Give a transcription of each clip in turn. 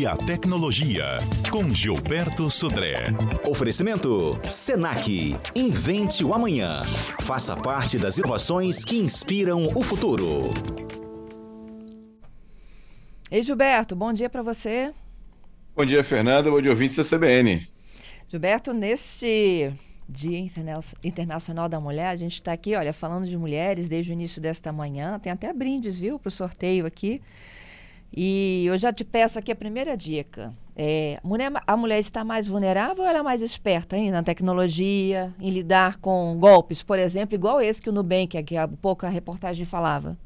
e a tecnologia, com Gilberto Sudré. Oferecimento Senac. Invente o amanhã. Faça parte das inovações que inspiram o futuro. Ei, Gilberto, bom dia para você. Bom dia, Fernanda. Bom dia, ouvintes da CBN. Gilberto, nesse Dia Internacional da Mulher, a gente está aqui, olha, falando de mulheres desde o início desta manhã. Tem até brindes, viu, para o sorteio aqui. E eu já te peço aqui a primeira dica. A mulher está mais vulnerável ou ela é mais esperta na tecnologia, em lidar com golpes, por exemplo, igual esse que o Nubank, que há pouco a reportagem falava?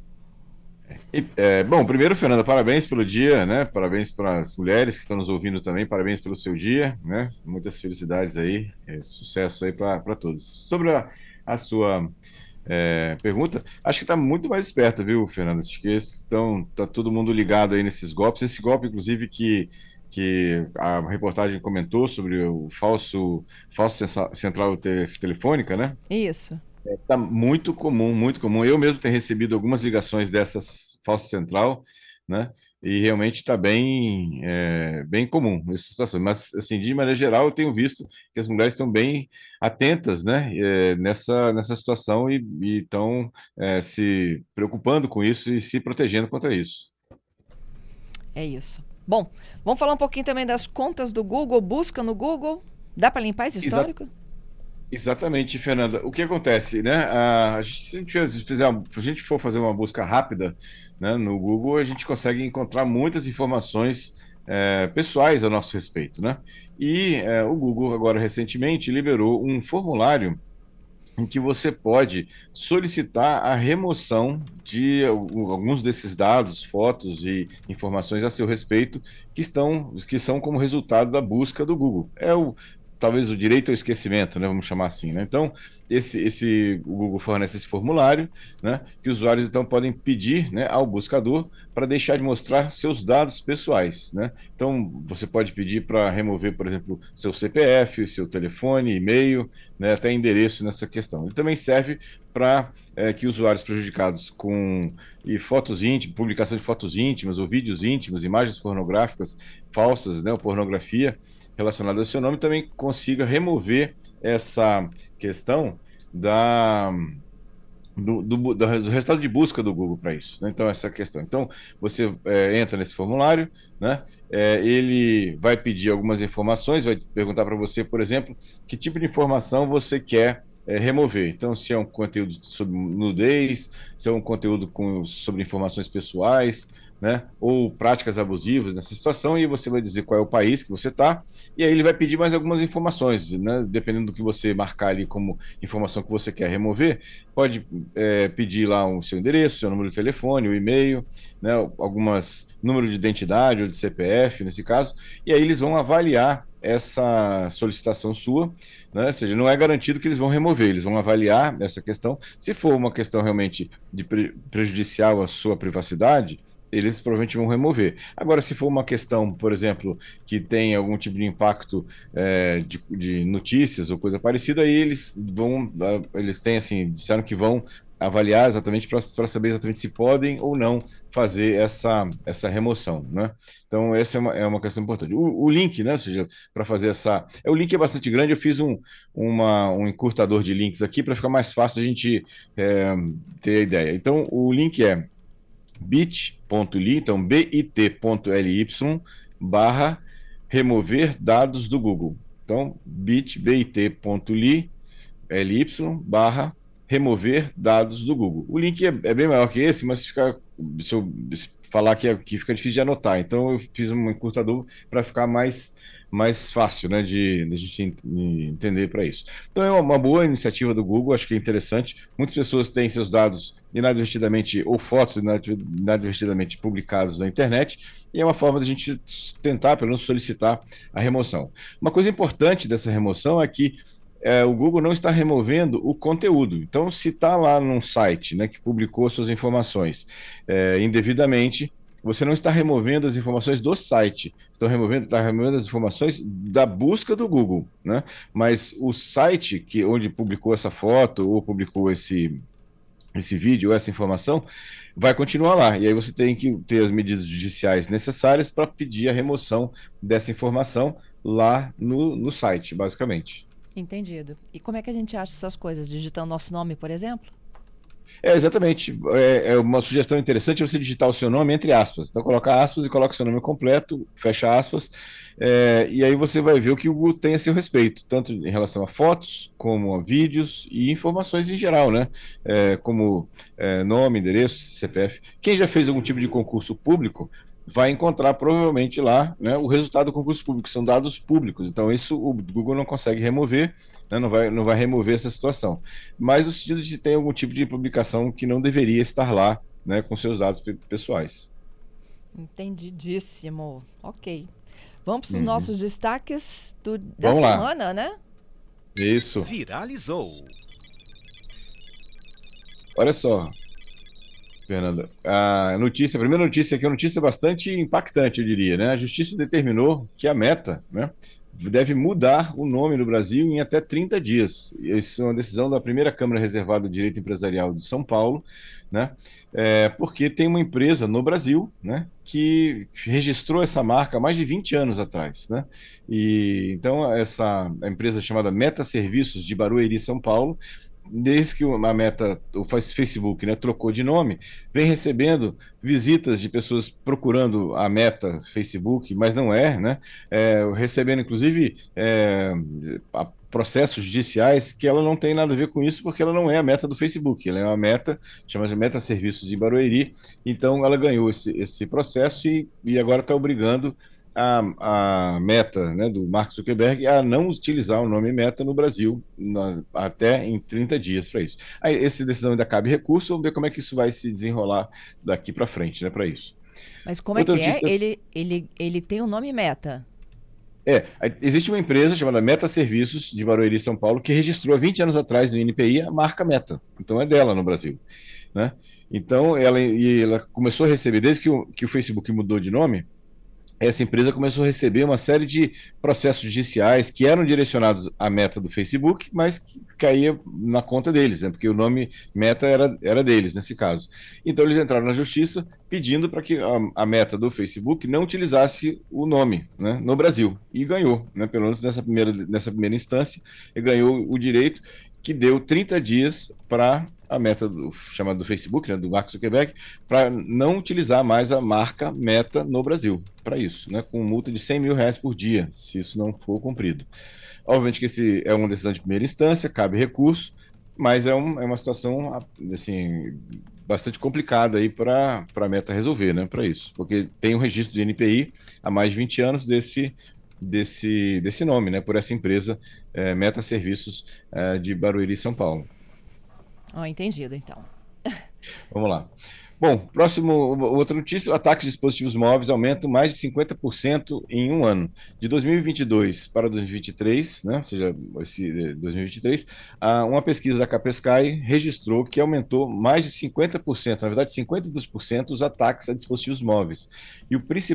Bom, primeiro, Fernanda, parabéns pelo dia, né? Parabéns para as mulheres que estão nos ouvindo também, parabéns pelo seu dia, né? Muitas felicidades aí, sucesso aí para todos. Sobre a sua pergunta, acho que está muito mais esperta, viu, Fernanda? Acho que tá todo mundo ligado aí nesses golpes. Esse golpe, inclusive, que a reportagem comentou sobre o falso central telefônica, né? Isso. Está muito comum, muito comum. Eu mesmo tenho recebido algumas ligações dessas falsa central, né? E realmente está bem comum essa situação. Mas, assim, de maneira geral, eu tenho visto que as mulheres estão bem atentas, né? Nessa situação e estão se preocupando com isso e se protegendo contra isso. É isso. Bom, vamos falar um pouquinho também das contas do Google, busca no Google. Dá para limpar esse histórico? Exatamente, Fernanda. O que acontece, né? Se a gente for fazer uma busca rápida, né, no Google, a gente consegue encontrar muitas informações pessoais a nosso respeito, né? E o Google, agora recentemente, liberou um formulário em que você pode solicitar a remoção de alguns desses dados, fotos e informações a seu respeito que são como resultado da busca do Google. Talvez o direito ao esquecimento, né, vamos chamar assim, né? Então, o Google fornece esse formulário, né, que os usuários então podem pedir, né, ao buscador para deixar de mostrar seus dados pessoais, né? Então, você pode pedir para remover, por exemplo, seu CPF, seu telefone, e-mail, né, até endereço nessa questão. Ele também serve para que usuários prejudicados com fotos íntimas, publicação de fotos íntimas ou vídeos íntimos, imagens pornográficas falsas, né, ou pornografia relacionada ao seu nome, também consiga remover essa questão do resultado de busca do Google para isso, né? Então, essa questão. Então, você entra nesse formulário, né? Ele vai pedir algumas informações, vai perguntar para você, por exemplo, que tipo de informação você quer remover. Então, se é um conteúdo sobre nudez, se é um conteúdo sobre informações pessoais, né, ou práticas abusivas nessa situação, e você vai dizer qual é o país que você está, e aí ele vai pedir mais algumas informações, né, dependendo do que você marcar ali como informação que você quer remover, pode pedir lá o seu endereço, seu número de telefone, o e-mail, né, número de identidade ou de CPF, nesse caso, e aí eles vão avaliar essa solicitação sua, né? Ou seja, não é garantido que eles vão remover, eles vão avaliar essa questão. Se for uma questão realmente de prejudicial à sua privacidade, eles provavelmente vão remover. Agora, se for uma questão, por exemplo, que tem algum tipo de impacto de notícias ou coisa parecida, aí eles têm, assim, disseram que vão avaliar exatamente para saber exatamente se podem ou não fazer essa remoção, né? Então, essa é uma questão importante. O link, né? Ou seja, para fazer o link é bastante grande, eu fiz um encurtador de links aqui para ficar mais fácil a gente ter a ideia. Então, o link é bit.ly, então bit.ly barra remover dados do Google. Então, bit.ly barra remover dados do Google. O link é bem maior que esse, mas se eu falar que fica difícil de anotar. Então, eu fiz um encurtador para ficar mais fácil, né, de gente entender para isso. Então, é uma boa iniciativa do Google, acho que é interessante. Muitas pessoas têm seus dados inadvertidamente, ou fotos inadvertidamente publicados na internet, e é uma forma de a gente tentar, pelo menos, solicitar a remoção. Uma coisa importante dessa remoção é que o Google não está removendo o conteúdo. Então, se está lá num site, né, que publicou suas informações indevidamente, você não está removendo as informações do site, está removendo as informações da busca do Google, né? Mas o site onde publicou essa foto ou publicou esse vídeo ou essa informação, vai continuar lá. E aí você tem que ter as medidas judiciais necessárias para pedir a remoção dessa informação lá no site, basicamente. Entendido. E como é que a gente acha essas coisas? Digitando nosso nome, por exemplo? Exatamente. É uma sugestão interessante você digitar o seu nome entre aspas. Então, coloca aspas e coloca o seu nome completo, fecha aspas, e aí você vai ver o que o Google tem a seu respeito, tanto em relação a fotos, como a vídeos e informações em geral, né? Como nome, endereço, CPF. Quem já fez algum tipo de concurso público vai encontrar provavelmente lá, né, o resultado do concurso público, são dados públicos. Então, isso o Google não consegue remover, né, não vai remover essa situação. Mas no sentido de ter algum tipo de publicação que não deveria estar lá, né, com seus dados pessoais. Entendidíssimo. Ok. Vamos para os Uhum. nossos destaques da Vamos lá. semana, né? Isso. Viralizou. Olha só, Fernanda. A primeira notícia aqui é uma notícia bastante impactante, eu diria, né? A Justiça determinou que a Meta, né, deve mudar o nome no Brasil em até 30 dias. Isso é uma decisão da primeira Câmara Reservada do Direito Empresarial de São Paulo, né? Porque tem uma empresa no Brasil, né, que registrou essa marca há mais de 20 anos atrás, né? E então a empresa chamada Meta Serviços de Barueri, São Paulo, desde que a Meta, o Facebook, né, trocou de nome, vem recebendo visitas de pessoas procurando a Meta Facebook, mas não é, né? Recebendo inclusive processos judiciais que ela não tem nada a ver com isso, porque ela não é a Meta do Facebook, ela é uma Meta, chama de Meta Serviços de Barueri, então ela ganhou esse processo e agora está obrigando a Meta, né, do Mark Zuckerberg, a não utilizar o nome Meta no Brasil até em 30 dias para isso. Aí, essa decisão ainda cabe recurso, vamos ver como é que isso vai se desenrolar daqui para frente, né, para isso. Mas como é Outra que é? notícia. Ele tem o nome Meta. Existe uma empresa chamada Meta Serviços de Barueri, São Paulo, que registrou há 20 anos atrás no INPI a marca Meta. Então é dela no Brasil, né? Então ela começou a receber, desde que o Facebook mudou de nome, essa empresa começou a receber uma série de processos judiciais que eram direcionados à Meta do Facebook, mas que caía na conta deles, né? Porque o nome Meta era deles nesse caso. Então eles entraram na justiça pedindo para que a Meta do Facebook não utilizasse o nome, né, no Brasil. E ganhou, né? Pelo menos nessa primeira instância, e ganhou o direito, que deu 30 dias para a Meta chamada do Facebook, né, do Mark Zuckerberg, para não utilizar mais a marca Meta no Brasil, para isso, né, com multa de R$ 100 mil por dia, se isso não for cumprido. Obviamente que esse é uma decisão de primeira instância, cabe recurso, mas é uma situação assim, bastante complicada aí para a Meta resolver, né, para isso, porque tem um registro de NPI há mais de 20 anos desse nome, né, por essa empresa, Meta Serviços, de Barueri, São Paulo. Ó, entendido, então. Vamos lá. Bom, outra notícia: ataques de dispositivos móveis aumentam mais de 50% em um ano. De 2022 para 2023, né, ou seja, esse 2023, uma pesquisa da Kaspersky registrou que aumentou mais de 50%, na verdade 52%, os ataques a dispositivos móveis. E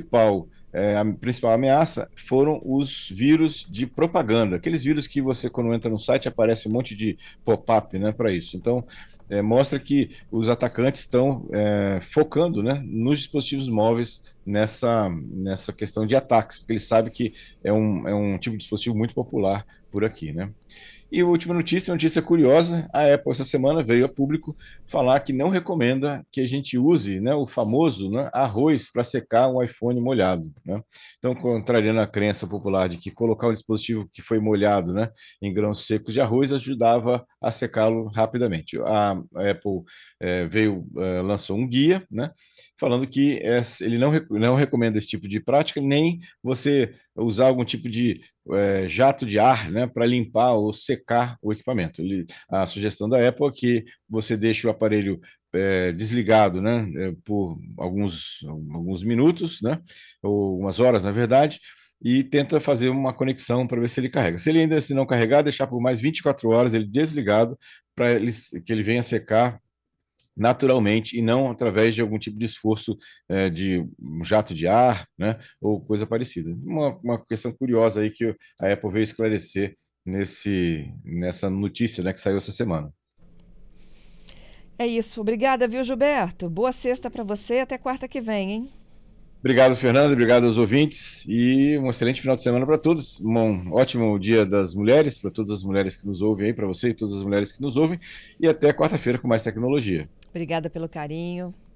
a principal ameaça foram os vírus de propaganda, aqueles vírus que você, quando entra no site, aparece um monte de pop-up, né, para isso. Então, mostra que os atacantes estão focando, né, nos dispositivos móveis nessa questão de ataques, porque eles sabem que é um tipo de dispositivo muito popular por aqui, né? E a última notícia, uma notícia curiosa: a Apple essa semana veio a público falar que não recomenda que a gente use, né, o famoso, né, arroz para secar um iPhone molhado, né? Então, contrariando a crença popular de que colocar um dispositivo que foi molhado, né, em grãos secos de arroz ajudava a secá-lo rapidamente. A Apple lançou um guia, né, falando que ele não recomenda esse tipo de prática, nem você usar algum tipo de jato de ar, né, para limpar ou secar o equipamento. A sugestão da Apple é que você deixe o aparelho desligado, né, por alguns minutos, né, ou umas horas, na verdade, e tenta fazer uma conexão para ver se ele carrega. Se ele ainda se não carregar, deixar por mais 24 horas ele desligado para que ele venha secar naturalmente e não através de algum tipo de esforço de um jato de ar, né, ou coisa parecida. Uma questão curiosa aí que a Apple veio esclarecer nessa notícia, né, que saiu essa semana. É isso. Obrigada, viu, Gilberto? Boa sexta para você. Até quarta que vem, hein? Obrigado, Fernando. Obrigado aos ouvintes. E um excelente final de semana para todos. Um ótimo Dia das Mulheres, para todas as mulheres que nos ouvem aí, para você e todas as mulheres que nos ouvem. E até quarta-feira com mais tecnologia. Obrigada pelo carinho.